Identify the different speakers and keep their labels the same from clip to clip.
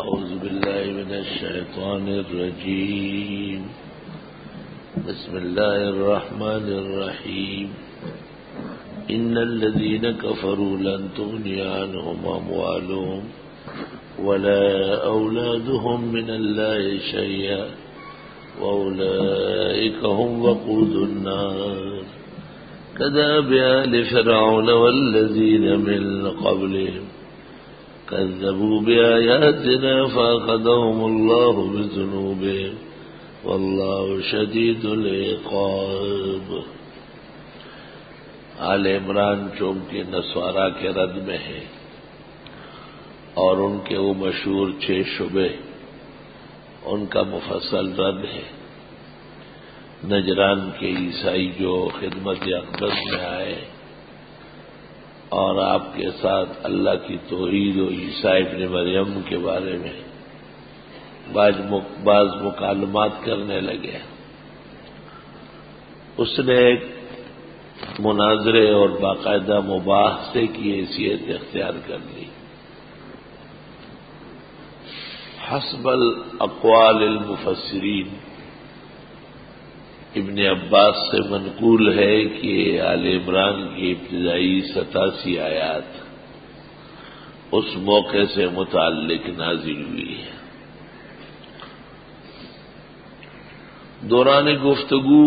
Speaker 1: أعوذ بالله من الشيطان الرجيم. بسم الله الرحمن الرحيم. إن الذين كفروا لن تغني عنهم أموالهم ولا أولادهم من الله شيئا وأولئك هم وقود النار كدأب آل فرعون والذين من قبلهم كذبوا بآياتنا فأخذهم الله بذنوبهم والله شدید العقاب. آل عمران چونکہ نصارہ کے رد میں ہے اور ان کے وہ مشہور 6 شبے ان کا مفصل رد ہے. نجران کے عیسائی جو خدمت اقدس میں آئے اور آپ کے ساتھ اللہ کی توحید و عیسیٰ ابن مریم کے بارے میں بعض مکالمات کرنے لگے. اس نے ایک مناظرے اور باقاعدہ مباحثے کی حیثیت اختیار کر لی. حسب الاقوال المفسرین ابن عباس سے منقول ہے کہ آل عمران کی ابتدائی 87 آیات اس موقع سے متعلق نازل ہوئی ہے. دوران گفتگو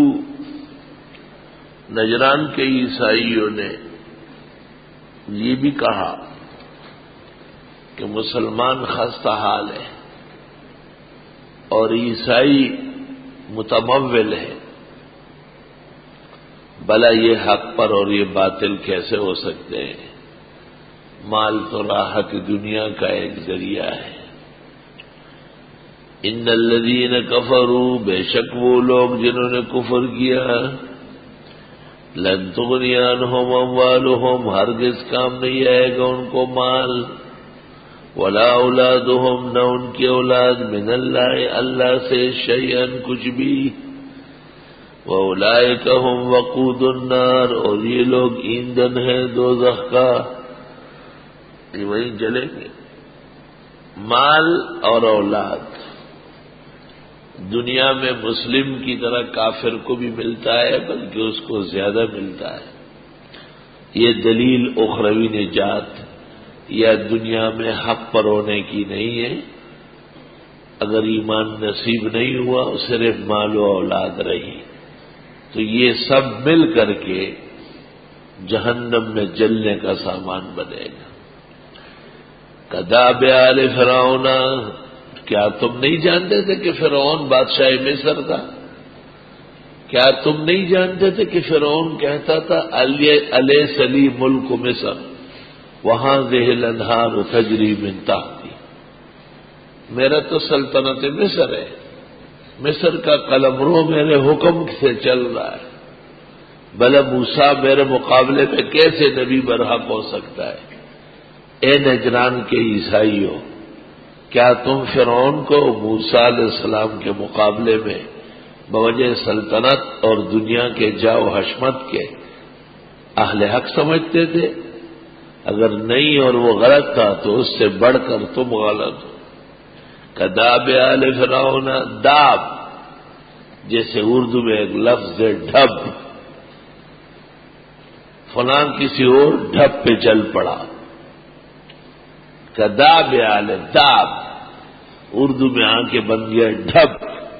Speaker 1: نجران کے عیسائیوں نے یہ بھی کہا کہ مسلمان خستہ حال ہے اور عیسائی متمول ہے، بھلا یہ حق پر اور یہ باطل کیسے ہو سکتے ہیں؟ مال تو راحت دنیا کا ایک ذریعہ ہے. ان الذین کفروا، بے شک وہ لوگ جنہوں نے کفر کیا، لن تغنی عنہم اموالہم، ہرگز کام نہیں آئے گا ان کو مال، ولا اولادہم، نہ ان کی اولاد، من اللہ، اللہ سے، شیئا، کچھ بھی، وَأُولَئِكَ هُمْ وَقُودُ النَّارِ، اور یہ لوگ ایندھن ہیں دوزخ کا، یہ وہیں جلیں گے. مال اور اولاد دنیا میں مسلم کی طرح کافر کو بھی ملتا ہے، بلکہ اس کو زیادہ ملتا ہے. یہ دلیل اخروی نجات یا دنیا میں حق پر ہونے کی نہیں ہے. اگر ایمان نصیب نہیں ہوا، صرف مال و اولاد رہی، تو یہ سب مل کر کے جہنم میں جلنے کا سامان بنے گا. کداب آل فرعون، کیا تم نہیں جانتے تھے کہ فرعون بادشاہ مصر تھا؟ کیا تم نہیں جانتے تھے کہ فرعون کہتا تھا الیس لی ملک مصر وہذہ الانہار تجری من تحتی، میرا تو سلطنت مصر ہے، مصر کا قلمرو میرے حکم سے چل رہا ہے، بھلا موسیٰ میرے مقابلے میں کیسے نبی برحق ہو سکتا ہے؟ اے نجران کے عیسائیوں، کیا تم فرعون کو موسیٰ علیہ السلام کے مقابلے میں بوجہ سلطنت اور دنیا کے جاؤ حشمت کے اہل حق سمجھتے تھے؟ اگر نہیں اور وہ غلط تھا تو اس سے بڑھ کر تم غلط ہو. کداب آل فرعون، داب جیسے اردو میں ایک لفظ ہے ڈھب، فلاں کسی اور ڈھب پہ چل پڑا. کداب آل، داب اردو میں آ کے بن گیا ڈھب.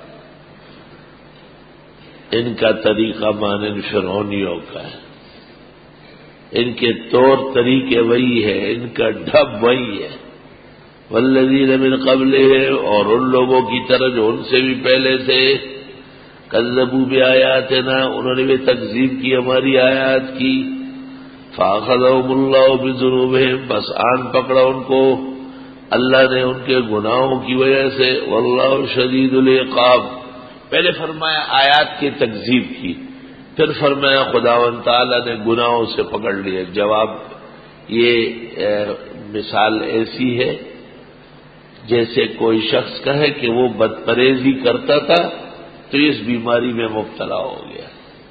Speaker 1: ان کا طریقہ مانند فرعونیوں کا ہے، ان کے طور طریقے وہی ہے، ان کا ڈھب وہی ہے. والذین من قبلہم، اور ان لوگوں کی طرح جو ان سے بھی پہلے تھے، کذبوا بآیاتنا، انہوں نے بھی تکذیب کی ہماری آیات کی. فأخذهم اللہ بذنوبہم، بس آن پکڑا ان کو اللہ نے ان کے گناہوں کی وجہ سے. واللہ شدید العقاب، پہلے فرمایا آیات کی تکذیب کی، پھر فرمایا خداوند تعالیٰ نے گناہوں سے پکڑ لیا. جواب یہ مثال ایسی ہے جیسے کوئی شخص کہے کہ وہ بد پرہیزی کرتا تھا تو اس بیماری میں مبتلا ہو گیا.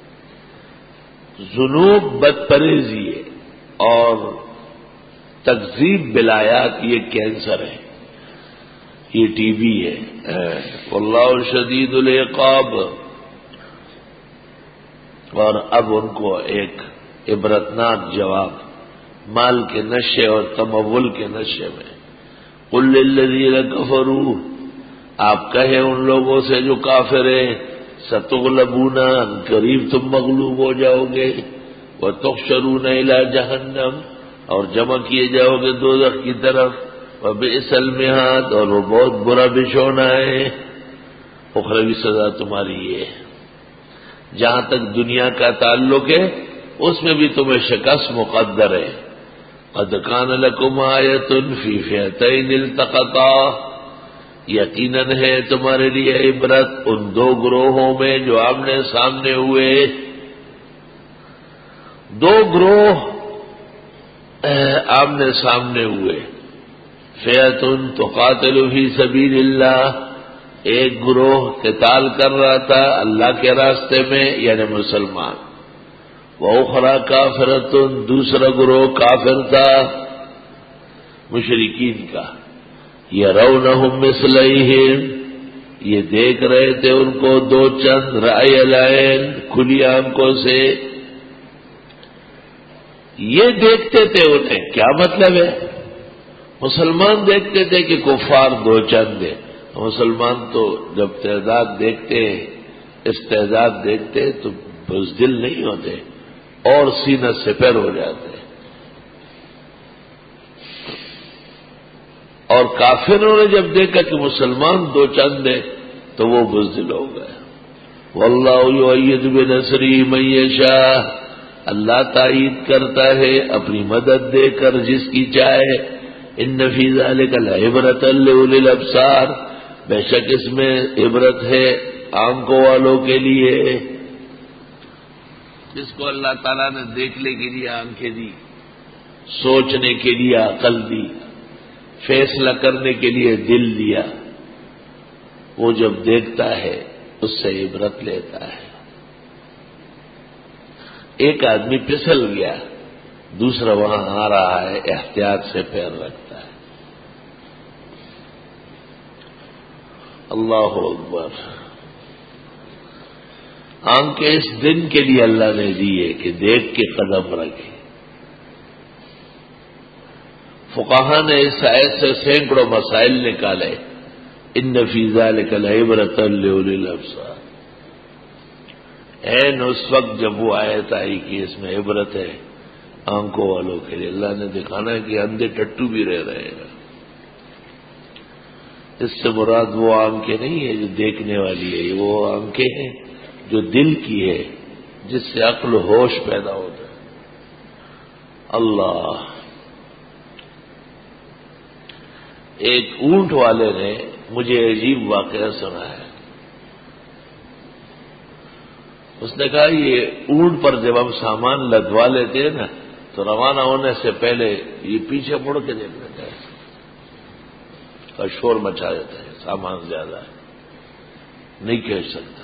Speaker 1: ذنوب بد پرہیزی ہے اور تکذیب بالآیات یہ کینسر ہے. یہ ٹی بی ہے. واللہ شدید العقاب. اور اب ان کو ایک عبرتناک جواب مال کے نشے اور تمول کے نشے میں. قل للذین کفروا، آپ کہیں ان لوگوں سے جو کافر ہیں، ستغلبون، قریب تم مغلوب ہو جاؤ گے، وتحشرون الی جہنم، اور جمع کیے جاؤ گے دوزخ کی طرف، وبئس المہاد، اور وہ بہت برا بچھونا ہے. اخروی سزا تمہاری یہ ہے. جہاں تک دنیا کا تعلق ہے اس میں بھی تمہیں شکست مقدر ہے. قد کان لکم آیۃ فی فئتین التقطا، یقیناً ہے تمہارے لیے عبرت ان دو گروہوں میں جو آمنے سامنے ہوئے. دو گروہ آمنے سامنے ہوئے. فئۃ تقاتل فی سبیل اللہ، ایک گروہ قتال کر رہا تھا اللہ کے راستے میں یعنی مسلمان. وأخرى کافرۃ، دوسرا گروہ کافر تھا مشرکین کا. یرونہم مثلیہم، یہ دیکھ رہے تھے ان کو دو چند، رأی العین، کھلی آنکھوں سے. یہ دیکھتے تھے انہیں، کیا مطلب ہے؟ مسلمان دیکھتے تھے کہ کفار دو چند ہیں. مسلمان تو جب تعداد دیکھتے ہیں، استعداد دیکھتے ہیں تو بزدل نہیں ہوتے اور سینہ سپر ہو جاتے ہیں. اور کافروں نے جب دیکھا کہ مسلمان دو چند ہیں تو وہ بزدل ہو گئے. واللہ یؤید بنصرہ من یشاء، اللہ تائید کرتا ہے اپنی مدد دے کر جس کی چاہے. ان فی ذلک لعبرۃ لأولی الابصار، بے شک اس میں عبرت ہے آنکھوں والوں کے لیے. جس کو اللہ تعالیٰ نے دیکھنے کے لیے آنکھیں دی، سوچنے کے لیے عقل دی، فیصلہ کرنے کے لیے دل دیا، وہ جب دیکھتا ہے اس سے عبرت لیتا ہے. ایک آدمی پھسل گیا، دوسرا وہاں آ رہا ہے، احتیاط سے پیر رکھتا ہے. اللہ اکبر. آنکھیں اس دن کے لیے اللہ نے دی ہے کہ دیکھ کے قدم رکھے. فقہاء نے اس آیت سے سینکڑوں مسائل نکالے. ان فی ذلک لعبرۃ لأولی الابصار. این اس وقت جب وہ آیت آئی کہ اس میں عبرت ہے آنکھوں والوں کے لیے، اللہ نے دکھانا ہے کہ اندھے ٹٹو بھی رہ رہے ہیں. اس سے مراد وہ آنکھیں نہیں ہے جو دیکھنے والی ہے، وہ آنکھیں ہیں جو دل کی ہے، جس سے عقل و ہوش پیدا ہوتا ہے. اللہ. ایک اونٹ والے نے مجھے عجیب واقعہ سنا ہے. اس نے کہا یہ اونٹ پر جب ہم سامان لدوا لیتے ہیں نا تو روانہ ہونے سے پہلے یہ پیچھے مڑ کے دیکھ لیتا ہے اور شور مچا دیتا ہے، سامان زیادہ ہے نہیں کھینچ سکتا.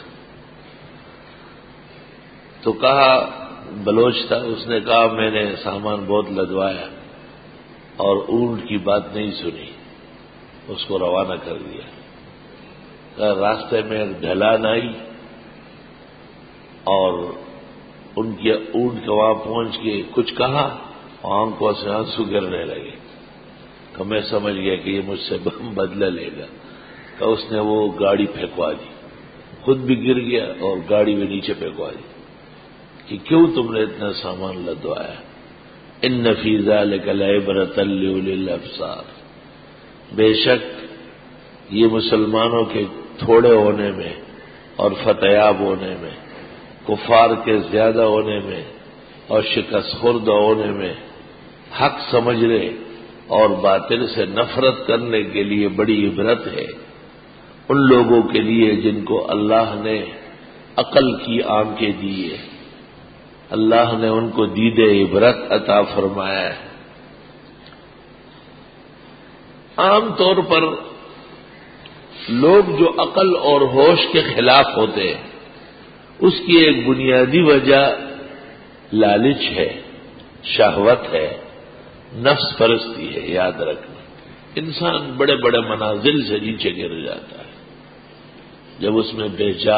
Speaker 1: تو کہا بلوچ تھا، اس نے کہا میں نے سامان بہت لدوایا اور اونٹ کی بات نہیں سنی، اس کو روانہ کر دیا. کہا راستے میں ڈھلان آئی اور ان کے اونٹ کے وہاں پہنچ کے کچھ کہا، آنکھوں سے آنسو گرنے لگے. تو میں سمجھ گیا کہ یہ مجھ سے بدلہ لے گا. تو اس نے وہ گاڑی پھینکوا دی، خود بھی گر گیا اور گاڑی بھی نیچے پھینکوا دی کہ کیوں تم نے اتنا سامان لدوایا. ان فی ذلک لعبرۃ لأولی الابصار. بے شک یہ مسلمانوں کے تھوڑے ہونے میں اور فتحیاب ہونے میں، کفار کے زیادہ ہونے میں اور شکست خوردہ ہونے میں، حق سمجھنے اور باطل سے نفرت کرنے کے لیے بڑی عبرت ہے ان لوگوں کے لیے جن کو اللہ نے عقل کی آنکھیں دی ہے، اللہ نے ان کو دید عبرت عطا فرمایا ہے. عام طور پر لوگ جو عقل اور ہوش کے خلاف ہوتے ہیں اس کی ایک بنیادی وجہ لالچ ہے، شہوت ہے، نفس پرستی ہے. یاد رکھنا انسان بڑے بڑے منازل سے نیچے گر جاتا ہے جب اس میں بے جا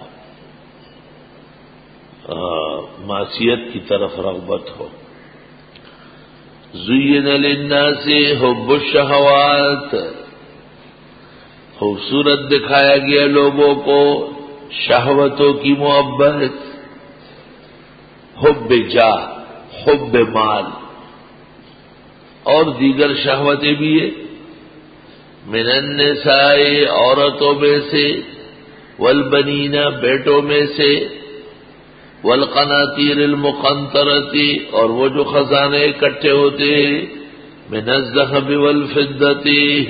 Speaker 1: معصیت کی طرف رغبت ہو. زین للناس حب الشہوات، خوبصورت دکھایا گیا لوگوں کو شہوتوں کی محبت. حب جا، حب مال اور دیگر شہوتیں بھی ہیں. من النساء، عورتوں میں سے، والبنین، بیٹوں میں سے، والقناطیر المقنطرۃ، اور وہ جو خزانے اکٹھے ہوتے ہیں، من الذهب والفضۃ،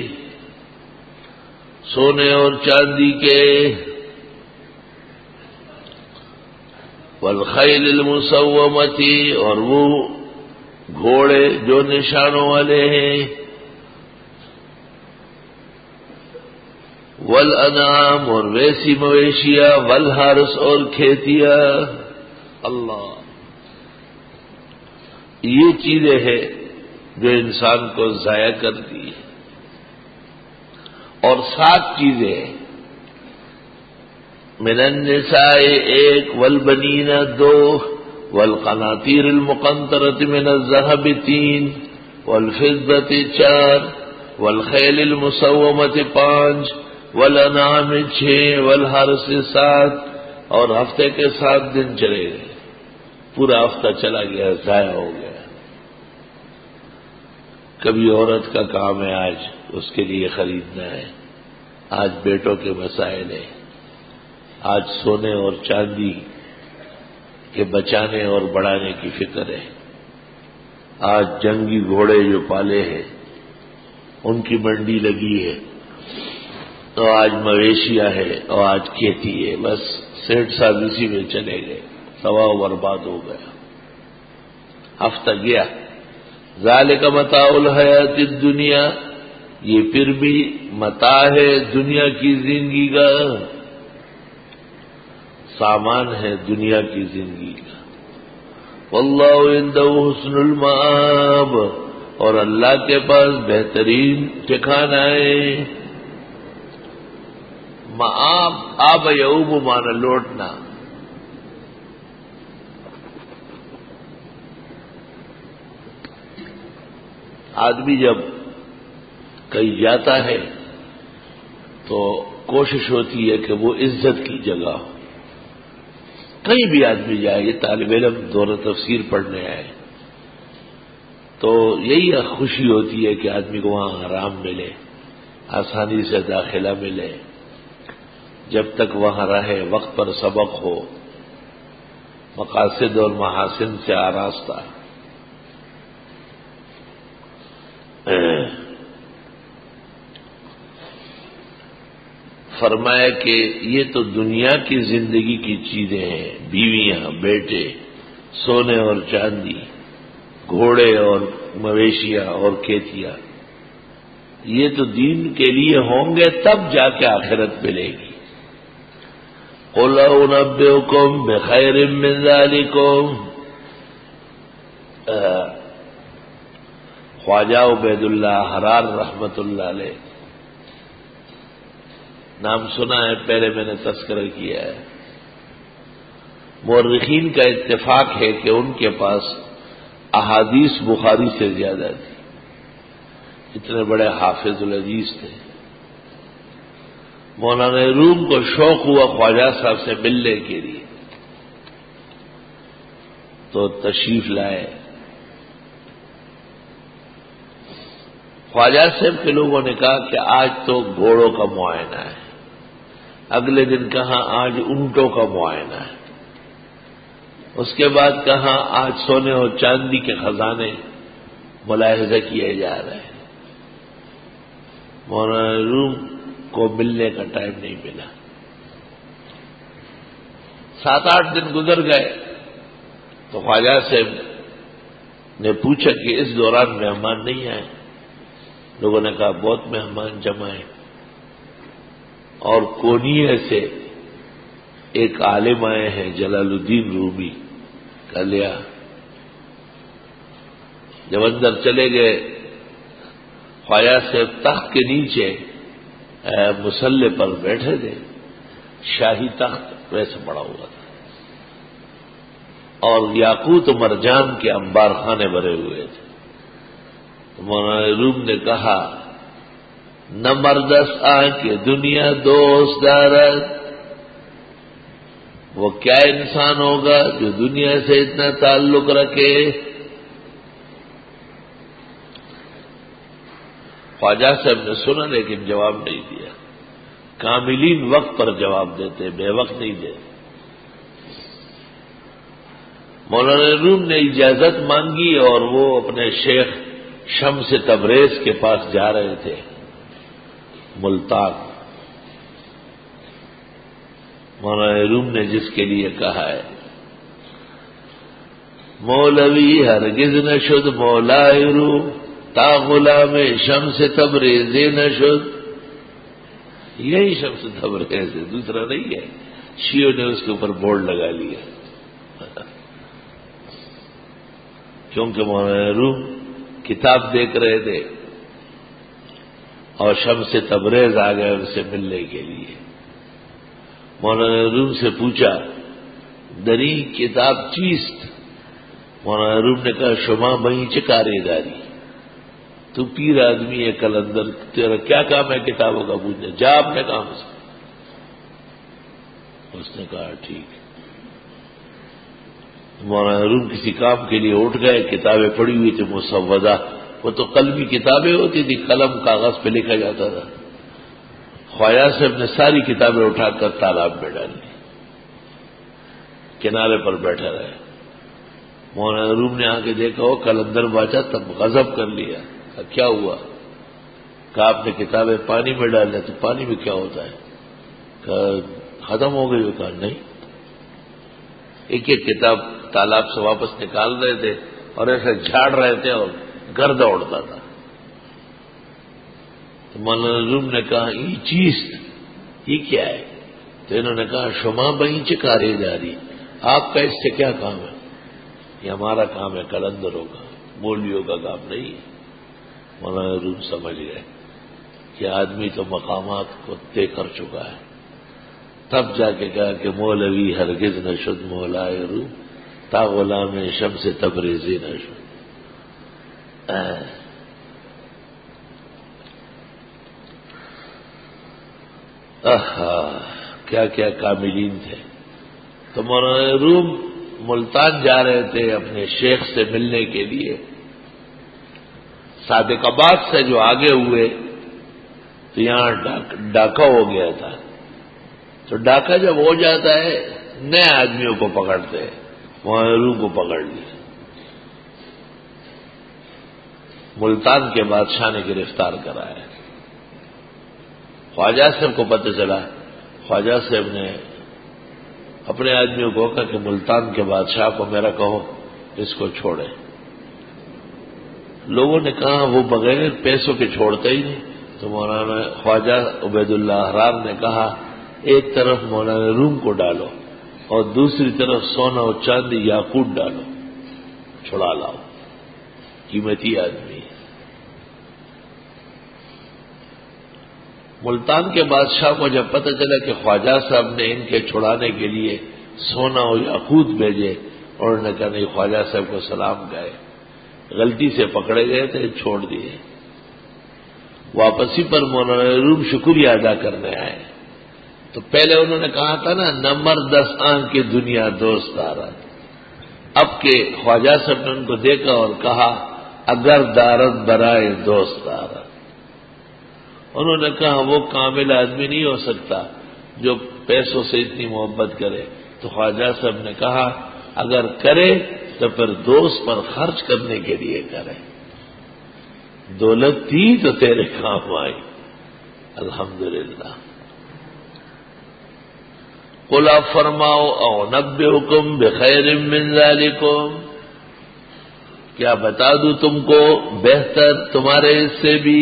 Speaker 1: سونے اور چاندی کے، والخیل المسومۃ، اور وہ گھوڑے جو نشانوں والے ہیں، والانعام، اور ویسی مویشیاں، والحرث، اور کھیتیاں. اللہ، یہ چیزیں ہیں جو انسان کو ضائع کرتی ہے. اور 7 چیزیں، من النساء 1، والبنین 2، والقناطیر المقنطرۃ من الذهب 3، والفضۃ 4، والخیل المسومۃ 5، والانعام 6، والحرث 7. اور ہفتے کے 7 دن چلے گئے، پورا ہفتہ چلا گیا، ضائع ہو گیا. کبھی عورت کا کام ہے آج اس کے لیے خریدنا ہے، آج بیٹوں کے مسائل ہیں، آج سونے اور چاندی کے بچانے اور بڑھانے کی فکر ہے، آج جنگی گھوڑے جو پالے ہیں ان کی منڈی لگی ہے، تو آج مویشیاں ہے اور آج کھیتی ہے. بس 60 سال اسی میں چلے گئے، تباہ و برباد ہو گیا، ہفتہ گیا. ذالک متاع الحیات الدنیا، یہ پھر بھی متاع ہے دنیا کی زندگی کا، سامان ہے دنیا کی زندگی کا. واللہ عنده حسن المآب، اور اللہ کے پاس بہترین ٹھکانہ ہے. مآب، آب یعوب مانا لوٹنا. آدمی جب کہیں جاتا ہے تو کوشش ہوتی ہے کہ وہ عزت کی جگہ ہو. کہیں بھی آدمی جائے، یہ طالب علم دور تفسیر پڑھنے آئے تو یہی خوشی ہوتی ہے کہ آدمی کو وہاں آرام ملے، آسانی سے داخلہ ملے، جب تک وہاں رہے وقت پر سبق ہو، مقاصد اور محاسن سے آراستہ. فرمایا کہ یہ تو دنیا کی زندگی کی چیزیں ہیں، بیویاں، بیٹے، سونے اور چاندی، گھوڑے اور مویشیاں اور کھیتیاں، یہ تو دین کے لیے ہوں گے تب جا کے آخرت ملے گی. قل انبئکم بخیر من ذالکم، خواجہ عبید اللہ حرار رحمت اللہ علیہ، نام سنا ہے، پہلے میں نے تذکرہ کیا ہے. مورخین کا اتفاق ہے کہ ان کے پاس احادیث بخاری سے زیادہ تھی، اتنے بڑے حافظ الحدیث تھے. مولانا روم کو شوق ہوا خواجہ صاحب سے ملنے کے لیے تو تشریف لائے. خواجہ صاحب کے لوگوں نے کہا کہ آج تو گھوڑوں کا معائنہ ہے، اگلے دن کہا آج اونٹوں کا معائنہ ہے، اس کے بعد کہا آج سونے اور چاندی کے خزانے ملاحظہ کیے جا رہے ہیں. مولانا روم کو ملنے کا ٹائم نہیں ملا. 7-8 دن گزر گئے تو خواجہ صاحب نے پوچھا کہ اس دوران مہمان نہیں آئے. لوگوں نے کہا بہت مہمان جمع ہیں، اور کونیے سے ایک عالم آئے ہیں جلال الدین رومی کا لیا. جب اندر چلے گئے خواجہ صاحب تخت کے نیچے مسلح پر بیٹھے تھے، شاہی تخت ویسے پڑا ہوا تھا، اور یاقوت و مرجان کے انبار خانے بھرے ہوئے تھے۔ تو مولانا روم نے کہا نہ مردس آ کے دنیا دوست دارد، وہ کیا انسان ہوگا جو دنیا سے اتنا تعلق رکھے۔ خواجہ صاحب نے سنا لیکن جواب نہیں دیا۔ کاملین وقت پر جواب دیتے، بے وقت نہیں دیتے۔ مولانا روم نے اجازت مانگی اور وہ اپنے شیخ شمس تبریز کے پاس جا رہے تھے ملتان۔ مولانا روم نے جس کے لیے کہا ہے مولوی ہرگز نہ شد مولائے روم تا غلام شمس تبریز نہ شد، یہی شمس تبریز ہے، دوسرا نہیں ہے۔ شیعوں نے اس کے اوپر بورڈ لگا لیا کیونکہ مولانا روم کتاب دیکھ رہے تھے اور شمس تبریز آ گئے ان سے ملنے کے لیے۔ مولانا روم سے پوچھا دری کتاب چیست؟ مولانا روم نے کہا شما بہیں چکاری داری، تو پیر آدمی ہے کلندر، تیرا کیا کام ہے کتابوں کا پوچھنے، جا اپنے کام سے۔ اس نے کہا ٹھیک۔ مولانا روم کسی کام کے لیے اٹھ گئے، کتابیں پڑھی ہوئی تھی مسودہ، وہ تو قلمی کتابیں ہوتی تھی، قلم کاغذ پہ لکھا جاتا تھا۔ خواجہ صاحب نے ساری کتابیں اٹھا کر تالاب میں ڈال دی، کنارے پر بیٹھا رہے۔ مولانا روم نے آ کے دیکھا وہ کلندر باچا، تب غضب کر لیا۔ کیا ہوا؟ کہا آپ نے کتابیں پانی میں ڈالیں تو پانی میں کیا ہوتا ہے؟ کہا ختم ہو گئی۔ کہا نہیں، ایک ایک کتاب تالاب سے واپس نکال رہے تھے اور ایسے جھاڑ رہے تھے اور گرد اڑتا تھا۔ تو مولانا روم نے کہا یہ چیز یہ کیا ہے؟ تو انہوں نے کہا شما بہیں چکارے جاری، آپ کا اس سے کیا کام ہے؟ یہ ہمارا کام ہے کلندروں کا، مولویوں کا کام نہیں ہے۔ مولانا روم سمجھ گئے کہ آدمی تو مقامات کو طے کر چکا ہے، تب جا کے کہا کہ مولوی ہرگز نہ شد مولائے روم تا غلام شمس تبریزی نہ شد۔ کیا کیا کاملین تھے۔ تو مولانا روم ملتان جا رہے تھے اپنے شیخ سے ملنے کے لیے، صادق آباد سے جو آگے ہوئے تو یہاں ڈاکہ ہو گیا تھا۔ تو ڈاکہ جب ہو جاتا ہے نئے آدمیوں کو پکڑتے ہیں، مولانا روم کو پکڑ لیا، ملتان کے بادشاہ نے گرفتار کرایا۔ خواجہ صاحب کو پتہ چلا، خواجہ صاحب نے اپنے آدمیوں کو کہا کہ ملتان کے بادشاہ کو میرا کہو اس کو چھوڑے۔ لوگوں نے کہا وہ بغیر پیسوں کے چھوڑتے ہی نہیں۔ تو مولانا خواجہ عبید اللہ احرار نے کہا ایک طرف مولانا روم کو ڈالو اور دوسری طرف سونا اور چاندی یاقوت ڈالو، چھڑا لاؤ، قیمتی آدمی ہے۔ ملتان کے بادشاہ کو جب پتہ چلا کہ خواجہ صاحب نے ان کے چھڑانے کے لیے سونا اور یاقوت بھیجے، اور انہوں نے کہا نہیں، خواجہ صاحب کو سلام گئے، غلطی سے پکڑے گئے تھے، چھوڑ دیے۔ واپسی پر مولانا روم شکریہ ادا کرنے آئے تو پہلے انہوں نے کہا تھا نا نمبر 10 آنکھ کی دنیا دوست دارت، اب کے خواجہ صاحب نے ان کو دیکھا اور کہا اگر دارت برائے دوست دارت۔ انہوں نے کہا وہ کامل آدمی نہیں ہو سکتا جو پیسوں سے اتنی محبت کرے۔ تو خواجہ صاحب نے کہا اگر کرے تو پھر دوست پر خرچ کرنے کے لیے کرے، دولت تھی تو تیرے کام آئی۔ الحمدللہ۔ قل آپ فرماؤ او نبئکم بخیر من ذالکم، کیا بتا دوں تم کو بہتر تمہارے اس سے بھی،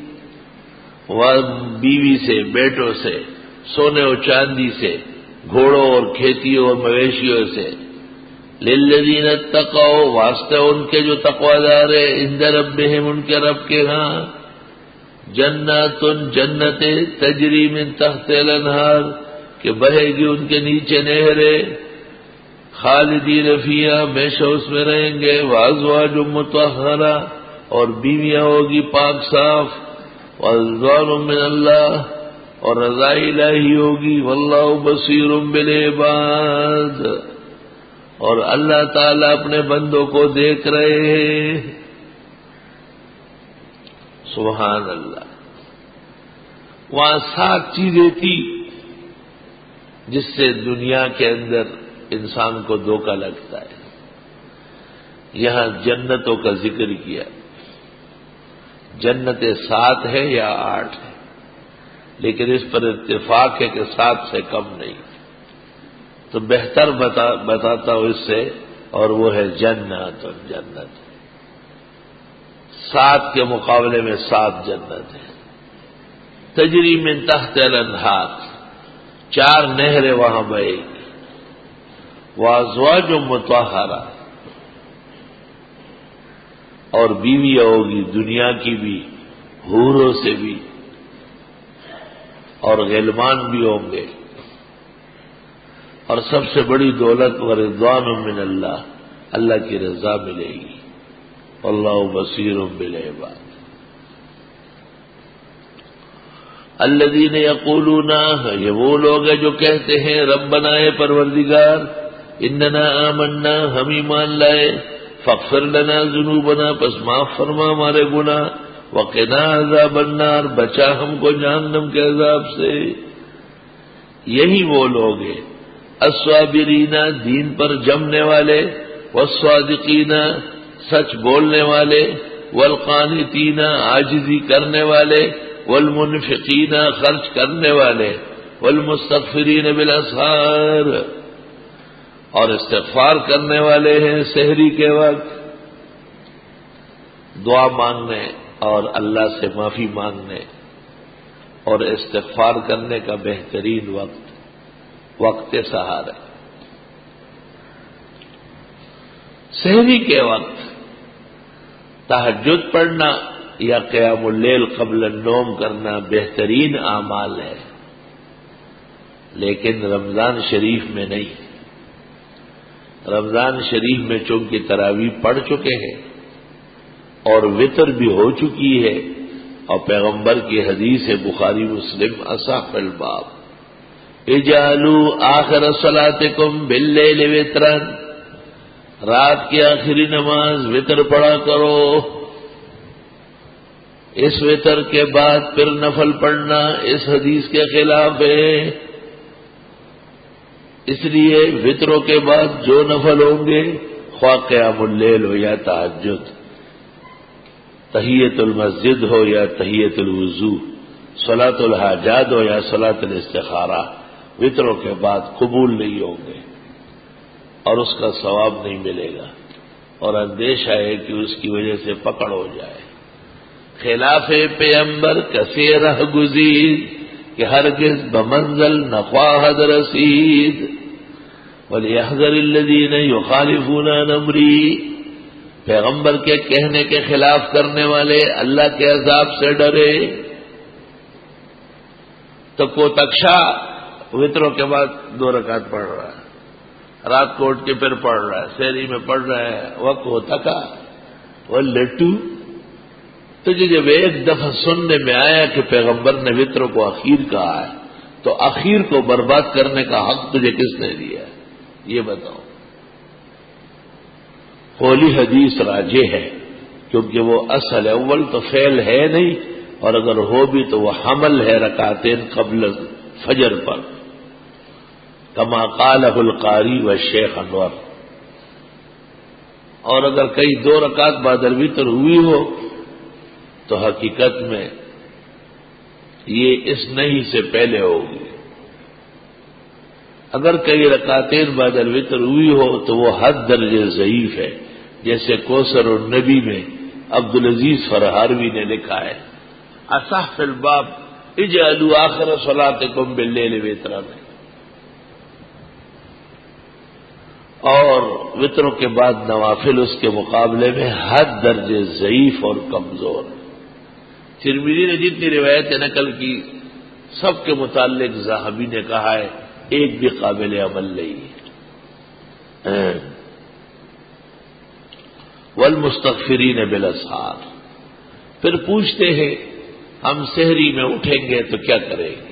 Speaker 1: بیوی سے، بیٹوں سے، سونے اور چاندی سے، گھوڑوں اور کھیتیوں اور مویشیوں سے، للذین اتقوا، واسطہ ان کے جو تقویدار ہے، عند ربہم، ان کے رب کے ہاں، جنات جنت تجری من تحت الانہار کہ بہے گی ان کے نیچے نہریں، خالدین فیہا ہمیشہ اس میں رہیں گے، وازواج مطہرہ اور بیویاں ہوگی پاک صاف، ورضوان من اللہ اور رضا الہی ہوگی، واللہ بصیر بالعباد اور اللہ تعالی اپنے بندوں کو دیکھ رہے ہیں۔ سبحان اللہ۔ وہاں 7 چیزیں تھی جس سے دنیا کے اندر انسان کو دھوکہ لگتا ہے، یہاں جنتوں کا ذکر کیا۔ جنتیں 7 ہے یا 8 ہے، لیکن اس پر اتفاق ہے کہ 7 سے کم نہیں، تو بہتر بتاتا ہوں اس سے، اور وہ ہے جنت اور جنت 7 کے مقابلے میں 7 جنت ہے۔ تجری من تحت الانہار 4 نہریں وہاں بہے گی، وازواج مطہرہ اور بیویاں ہوگی دنیا کی بھی، حوروں سے بھی، اور غلمان بھی ہوں گے، اور سب سے بڑی دولت ورضوان من اللہ، اللہ کی رضا ملے گی، واللہ بصیر بالعباد۔ الذین یقولون، یہ وہ لوگ ہیں جو کہتے ہیں ربنا اے پروردگار، اننا آمنا ہم ایمان لائے، فاغفر لنا ذنوبنا پس معاف فرما ہمارے گناہ، وقنا عذاب النار بچا ہم کو جہنم کے عذاب سے۔ یہی وہ لوگ ہیں الصابرین دین پر جمنے والے، والصادقین سچ بولنے والے، والقانتین عاجزی کرنے والے، والمنفقین خرچ کرنے والے، والمستغفرین بالاسحار اور استغفار کرنے والے ہیں سحری کے وقت۔ دعا مانگنے اور اللہ سے معافی مانگنے اور استغفار کرنے کا بہترین وقت سحر ہے۔ سحری کے وقت تہجد پڑھنا یا قیام اللیل قبل النوم کرنا بہترین اعمال ہے، لیکن رمضان شریف میں نہیں۔ رمضان شریف میں چونکہ تراویح پڑھ چکے ہیں اور وتر بھی ہو چکی ہے، اور پیغمبر کی حدیث ہے بخاری مسلم اصح الباب، اجعلوا آخر صلاتکم باللیل وترا، رات کی آخری نماز وتر پڑھا کرو، اس وتر کے بعد پھر نفل پڑھنا اس حدیث کے خلاف ہے۔ اس لیے وتروں کے بعد جو نفل ہوں گے، خواہ قیام اللیل ہو یا تہجد، تحیت المسجد ہو یا تحیت الوضو، صلاۃ الحاجات ہو یا صلاۃ الاستخارہ، وتروں کے بعد قبول نہیں ہوں گے اور اس کا ثواب نہیں ملے گا، اور اندیشہ ہے کہ اس کی وجہ سے پکڑ ہو جائے۔ خلاف پیغمبر کسی رہ گزید کہ ہرگز بمنزل نخواہد رسید، وَلْيَحْذَرِ الَّذِينَ يُخَالِفُونَ عَنْ أَمْرِهِ، پیغمبر کے کہنے کے خلاف کرنے والے اللہ کے عذاب سے ڈرے۔ تو کوتکشا وتروں کے بعد 2 رکعت پڑھ رہا ہے، رات کو اٹھ کے پھر پڑھ رہا ہے، سحری میں پڑھ رہا ہے، وہ کوتکا وہ لٹو۔ تجھے جب ایک دفعہ سننے میں آیا کہ پیغمبر نے وتروں کو اخیر کہا ہے، تو اخیر کو برباد کرنے کا حق تجھے کس نے دیا ہے؟ یہ بتاؤ۔ قولی حدیث راجح ہے، کیونکہ وہ اصل اول تو فعل ہے نہیں، اور اگر ہو بھی تو وہ حمل ہے رکعتین قبل فجر پر، کما قالہ القاری والشیخ انور۔ اور اگر کئی 2 رکعت بعد الوتر ہوئی ہو تو حقیقت میں یہ اس نہیں سے پہلے ہوگی۔ اگر کئی رکعتین بعد الوتر ہوئی ہو تو وہ حد درجے ضعیف ہے، جیسے کوثر النبی میں عبدالعزیز فرہاروی نے لکھا ہے اصح فی الباب اجعلوا آخر صلاتکم باللیل وترا میں۔ اور وتروں کے بعد نوافل اس کے مقابلے میں حد درجے ضعیف اور کمزور ہے۔ ترمذی نے جتنی روایتیں نقل کی سب کے متعلق ذہبی نے کہا ہے ایک بھی قابل عمل نہیں ہے۔ والمستغفرین بالاسحار، پھر پوچھتے ہیں ہم سحری میں اٹھیں گے تو کیا کریں گے؟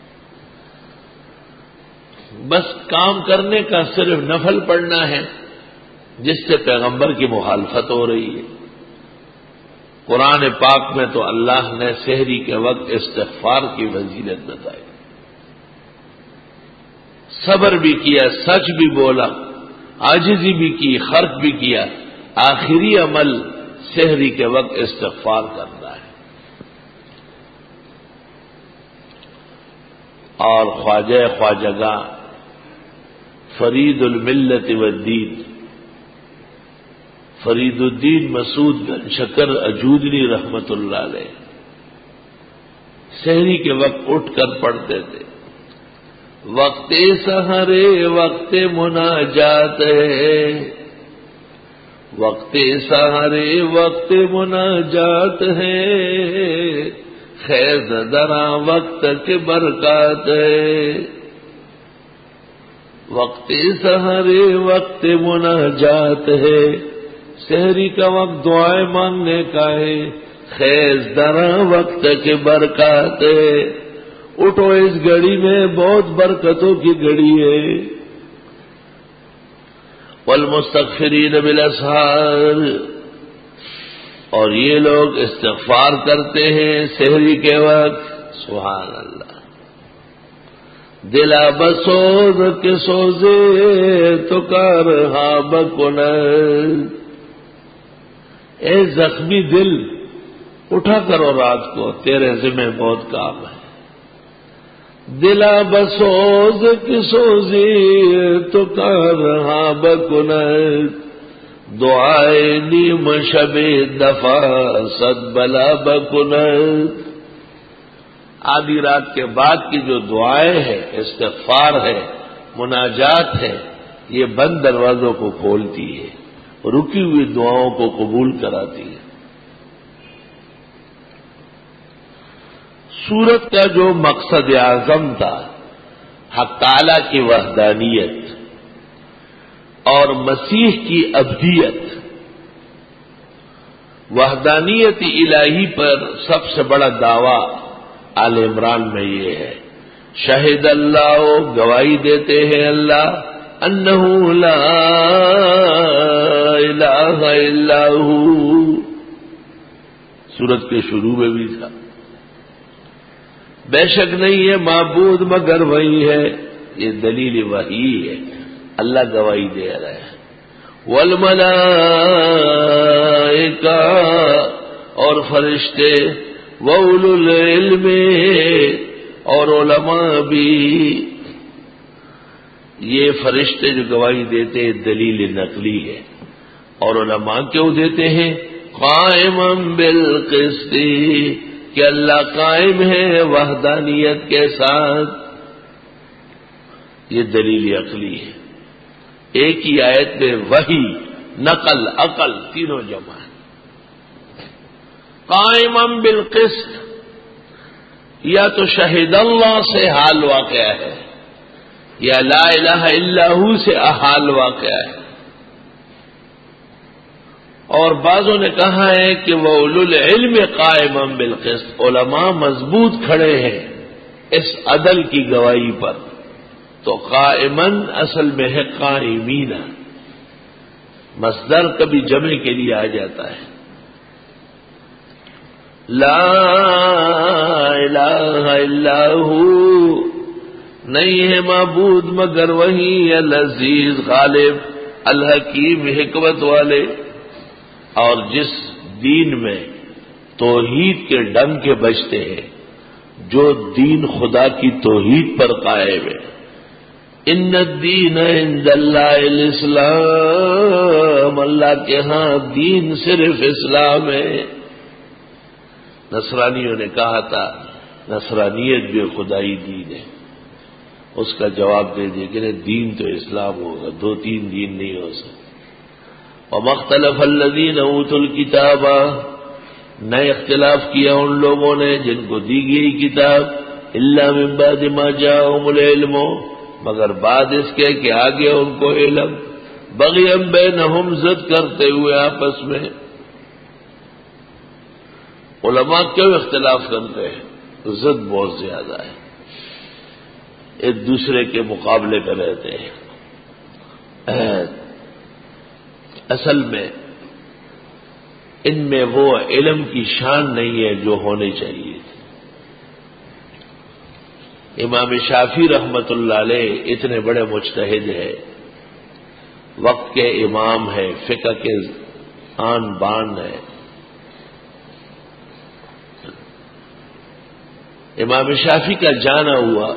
Speaker 1: بس کام کرنے کا صرف نفل پڑھنا ہے جس سے پیغمبر کی مخالفت ہو رہی ہے۔ قرآن پاک میں تو اللہ نے سحری کے وقت استغفار کی فضیلت بتائی، صبر بھی کیا، سچ بھی بولا، عاجزی بھی کی، خرچ بھی کیا، آخری عمل سحری کے وقت استغفار کرنا ہے۔ اور خواجہ خواجگاں فرید الملت والدین فرید الدین مسعود بن شکر اجودری رحمت اللہ علیہ سحری کے وقت اٹھ کر پڑھتے تھے، وقت سحرے وقت مناجات ہے، وقت سحرے وقت مناجات ہے، خیز درا وقت کے برکات ہے، وقت سحرے وقت مناجات ہے، سحری کا وقت دعائیں مانگنے کا ہے، خیز درا وقت کے برکات ہے، اٹھو اس گھڑی میں بہت برکتوں کی گھڑی ہے۔ والمستغفرین بالاسحار، اور یہ لوگ استغفار کرتے ہیں سحری کے وقت، سبحان اللہ۔ دلا بسوز کے سوزے تو کار ہاں بکنر، اے زخمی دل اٹھا کرو رات کو، تیرے ذمہ بہت کام ہے۔ دلا بسوز کی سوزی تو کار ہاں بکنر، دعائے نیم شب دفع صد بلا بکنر، آدھی رات کے بعد کی جو دعائیں ہیں، استغفار ہے، مناجات ہے، یہ بند دروازوں کو کھولتی ہے، رکی ہوئی دعاؤں کو قبول کراتی ہے۔ سورت کا جو مقصد اعظم تھا، حق تعالی کی وحدانیت اور مسیح کی ابدیت، وحدانیت الہی پر سب سے بڑا دعویٰ آل عمران میں یہ ہے، شہد اللہ، گواہی دیتے ہیں اللہ، انہ لا الہ الا ہو، سورت کے شروع میں بھی تھا، بے شک نہیں ہے معبود مگر وہی ہے، یہ دلیل وحی ہے، اللہ گواہی دے رہا ہے۔ والملائکہ، اور فرشتے، وَأُولُو الْعِلْمِ، اور علماء بھی، یہ فرشتے جو گواہی دیتے ہیں دلیل نقلی ہے، اور علماء کیوں دیتے ہیں؟ قائما بالقسط، کہ اللہ قائم ہے وحدانیت کے ساتھ، یہ دلیل عقلی ہے۔ ایک ہی آیت میں وحی، نقل، عقل تینوں جمع ہے۔ قائما بالقسط، یا تو شہید اللہ سے حال واقعہ ہے، یا لا الہ الا ہو سے حال واقعہ ہے۔ اور بعضوں نے کہا ہے کہ وہ اولو العلم قائما بالقسط، علماء مضبوط کھڑے ہیں اس عدل کی گواہی پر، تو قائمن اصل میں ہے قائمین، مصدر کبھی جمع کے لیے آ جاتا ہے۔ لا الہ الا ہو، نہیں ہے معبود مگر وہی، العزیز غالب، الحکیم حکمت والے۔ اور جس دین میں توحید کے ڈنگ کے بجتے ہیں، جو دین خدا کی توحید پر قائم ہے، ان الدین عند اللہ الاسلام، اللہ کے ہاں دین صرف اسلام ہے۔ نصرانیوں نے کہا تھا نصرانیت بھی خدائی دین ہے، اس کا جواب دے دیا کہ دین تو اسلام ہوگا، دو تین دین نہیں ہو سکتے۔ وَمَا اخْتَلَفَ الَّذِينَ أُوتُوا الْكِتَابَ، نہ اختلاف کیا ان لوگوں نے جن کو دی گئی کتاب الا من بعد ما جاءهم العلم، مگر بعد اس کے کہ آ گیا ان کو علم، بغیا بینہم، ضد کرتے ہوئے آپس میں۔ علماء کیوں اختلاف کرتے ہیں؟ ضد بہت زیادہ ہے، ایک دوسرے کے مقابلے پہ رہتے ہیں۔ اصل میں ان میں وہ علم کی شان نہیں ہے جو ہونی چاہیے تھی۔ امام شافعی رحمت اللہ علیہ اتنے بڑے مجتہد ہیں، وقت کے امام ہیں، فقہ کے آن بان ہیں۔ امام شافعی کا جانا ہوا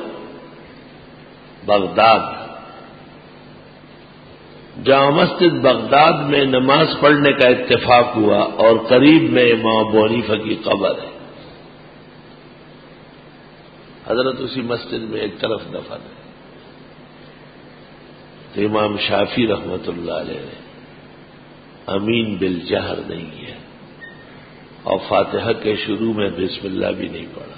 Speaker 1: بغداد، جامع مسجد بغداد میں نماز پڑھنے کا اتفاق ہوا، اور قریب میں امام ابو حنیفہ کی قبر ہے۔ حضرت اسی مسجد میں ایک طرف دفن ہے۔ تو امام شافعی رحمت اللہ علیہ نے امین بالجہر نہیں کیا، اور فاتحہ کے شروع میں بسم اللہ بھی نہیں پڑھا۔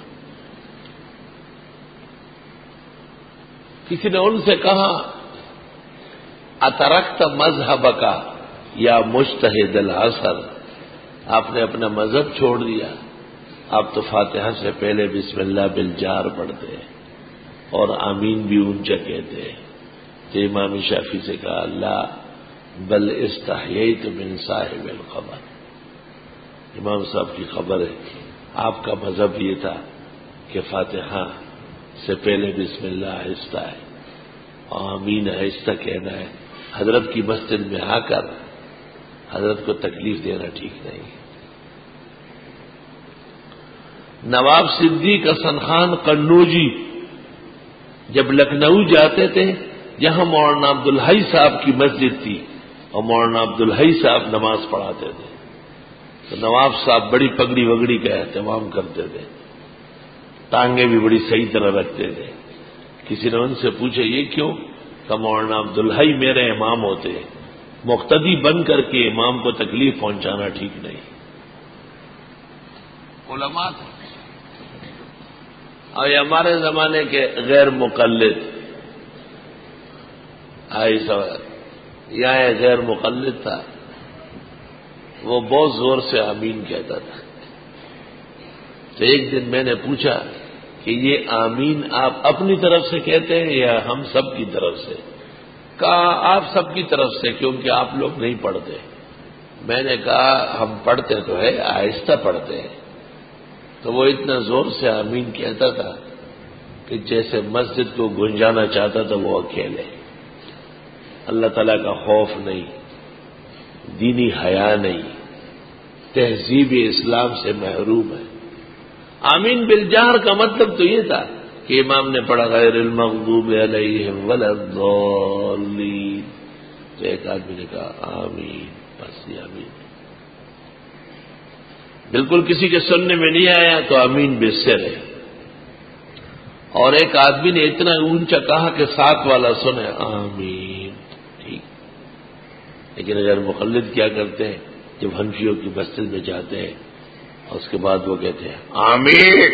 Speaker 1: کسی نے ان سے کہا اترکت مذہب کا یا مجتہد العصر، آپ نے اپنا مذہب چھوڑ دیا، آپ تو فاتحہ سے پہلے بسم اللہ بالجہر پڑھتے ہیں اور آمین بھی اونچا کہتے ہیں۔ تو امام شافعی سے کہا لا بل استحییت من صاحب القبر، امام صاحب کی خبر ہے، آپ کا مذہب یہ تھا کہ فاتحہ سے پہلے بسم اللہ آہستہ ہے اور آمین آہستہ کہنا ہے، حضرت کی مسجد میں آ کر حضرت کو تکلیف دینا ٹھیک نہیں۔ نواب صدیق حسن خان قنوجی جب لکھنؤ جاتے تھے، جہاں مولانا عبدالحی صاحب کی مسجد تھی اور مولانا عبدالحی صاحب نماز پڑھاتے تھے، تو نواب صاحب بڑی پگڑی وگڑی کا اہتمام کرتے تھے، ٹانگیں بھی بڑی صحیح طرح رکھتے تھے۔ کسی نے ان سے پوچھا یہ کیوں؟ کہ مولانا عبدالحی میرے امام ہوتے ہیں، مقتدی بن کر کے امام کو تکلیف پہنچانا ٹھیک نہیں۔ علماء تھے، اور یہ ہمارے زمانے کے غیر مقلد یہاں غیر مقلد تھا، وہ بہت زور سے آمین کہتا تھا۔ تو ایک دن میں نے پوچھا کہ یہ آمین آپ اپنی طرف سے کہتے ہیں یا ہم سب کی طرف سے؟ کہا آپ سب کی طرف سے، کیونکہ آپ لوگ نہیں پڑھتے۔ میں نے کہا ہم پڑھتے تو ہے، آہستہ پڑھتے ہیں۔ تو وہ اتنا زور سے آمین کہتا تھا کہ جیسے مسجد کو گنجانا چاہتا تھا وہ اکیلے۔ اللہ تعالیٰ کا خوف نہیں، دینی حیا نہیں، تہذیب اسلام سے محروم ہے۔ آمین بالجہر کا مطلب تو یہ تھا کہ امام نے پڑھا غیر المغضوب علیہم ولا الضالین، تو ایک آدمی نے کہا آمین، بس یہ آمین بالکل کسی کے سننے میں نہیں آیا تو آمین بسر ہے۔ اور ایک آدمی نے اتنا اونچا کہا کہ ساتھ والا سنے آمین، ٹھیک۔ لیکن اگر مقلد کیا کرتے ہیں، جب حنفیوں کی مسجد میں جاتے ہیں اور اس کے بعد وہ کہتے ہیں آمین،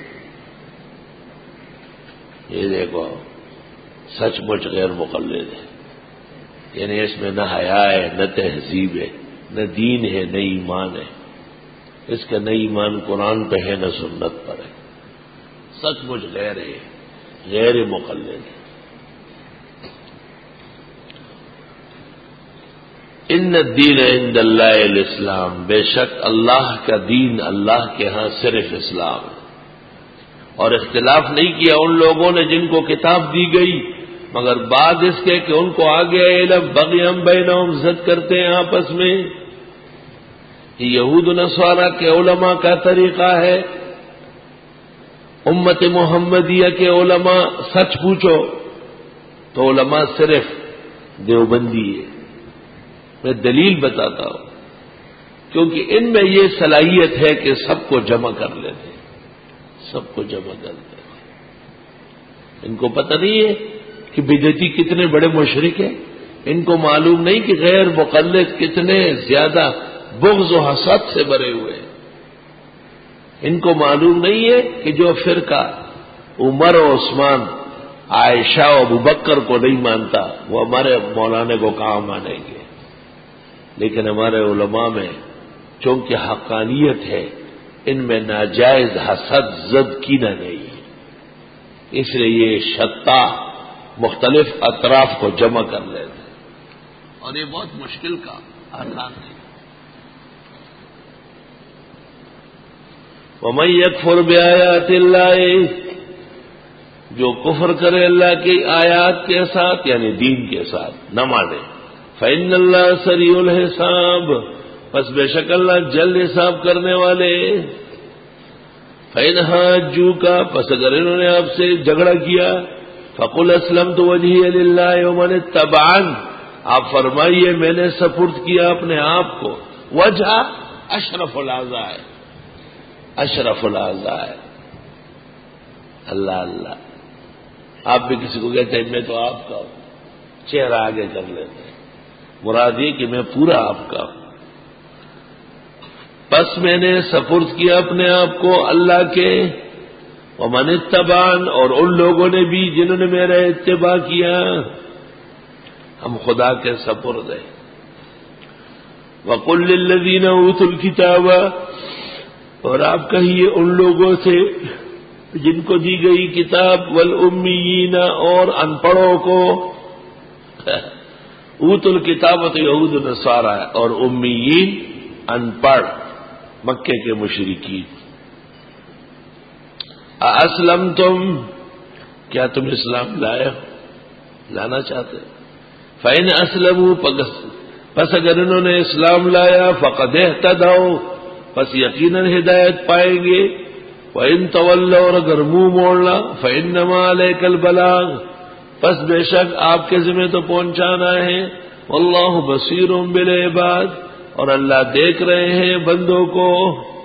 Speaker 1: یہ دیکھو سچ مچ غیر مقلد ہے، یعنی اس میں نہ حیا ہے، نہ تہذیب ہے، نہ دین ہے، نہ ایمان ہے۔ اس کا نہ ایمان قرآن پہ ہے، نہ سنت پر ہے، سچ مچ غیر ہے، غیر مقلد ہے۔ ان الدین عند اللہ الاسلام، بے شک اللہ کا دین اللہ کے ہاں صرف اسلام ہے۔ اور اختلاف نہیں کیا ان لوگوں نے جن کو کتاب دی گئی، مگر بعد اس کے کہ ان کو آگے علم، بغیم بینہم، ضد کرتے ہیں آپس میں۔ یہ یہود و نصارہ کے علماء کا طریقہ ہے۔ امت محمدیہ کے علماء سچ پوچھو تو علماء صرف دیوبندی ہے۔ میں دلیل بتاتا ہوں، کیونکہ ان میں یہ صلاحیت ہے کہ سب کو جمع کر لیتے ہیں، سب کو جمع کر لیتے ہیں۔ ان کو پتہ نہیں ہے کہ بدعتی کتنے بڑے مشرک ہیں، ان کو معلوم نہیں کہ غیر مقلد کتنے زیادہ بغض و حسد سے بھرے ہوئے ہیں۔ ان کو معلوم نہیں ہے کہ جو فرقہ عمر و عثمان، عائشہ و ابوبکر کو نہیں مانتا وہ ہمارے مولانا کو کہاں مانیں گے؟ لیکن ہمارے علماء میں چونکہ حقانیت ہے، ان میں ناجائز حسد زد کینہ نہیں ہے، اس لیے یہ شتا مختلف اطراف کو جمع کر لیتے ہیں، اور یہ بہت مشکل کا آسان نہیں۔ وَمَن يَكْفُرْ بِآيَاتِ اللَّهِ، جو کفر کرے اللہ کی آیات کے ساتھ یعنی دین کے ساتھ نہ مانے، فَإِنَّ اللَّهَ سَرِيعُ الْحِسَابِ، پس بے شک اللہ جلد حساب کرنے والے۔ فَإِنْ حَاجُّوكَ، پس اگر انہوں نے آپ سے جھگڑا کیا، فَقُلْ أَسْلَمْتُ وَجْهِيَ لِلَّهِ وَمَنِ اتَّبَعَنِ، آپ فرمائیے میں نے سپرد کیا اپنے آپ کو۔ وجہ اشرف الاعضاء ہے، اشرف الاعضاء ہے، اللہ اللہ۔ آپ بھی کسی کو کہتے ہیں میں تو آپ کا ہوں، چہرہ آگے کر لیتے ہیں، مراد یہ کہ میں پورا آپ کا ہوں۔ بس میں نے سپرد کیا اپنے آپ کو اللہ کے، ومن اتبعن، اور ان لوگوں نے بھی جنہوں نے میرا اتباع کیا، ہم خدا کے سپرد ہیں۔ وَقُلْ لِلَّذِينَ أُوتُوا الْكِتَابَ، اور آپ کہیے ان لوگوں سے جن کو دی گئی کتاب، والأمیین، اور ان پڑھوں کو، اوت الکتاب تو یہود و نصارہ ہے، اور امیین ان پڑھ مکے کے مشرکین۔ اسلمتم، کیا تم اسلام لائے ہو، لانا چاہتے؟ فَإِنْ أَسْلَمُوا، پس اگر انہوں نے اسلام لایا، فَقَدْ اهْتَدَوْا، پس یقیناً ہدایت پائیں گے۔ وَإِن تَوَلَّوْا، اور اگر منہ موڑنا، فَإِنَّمَا عَلَيْكَ الْبَلَاغُ، پس بے شک آپ کے ذمہ تو پہنچانا ہے۔ وَاللَّهُ بَصِيرٌ بِالْعِبَادِ، اور اللہ دیکھ رہے ہیں بندوں کو۔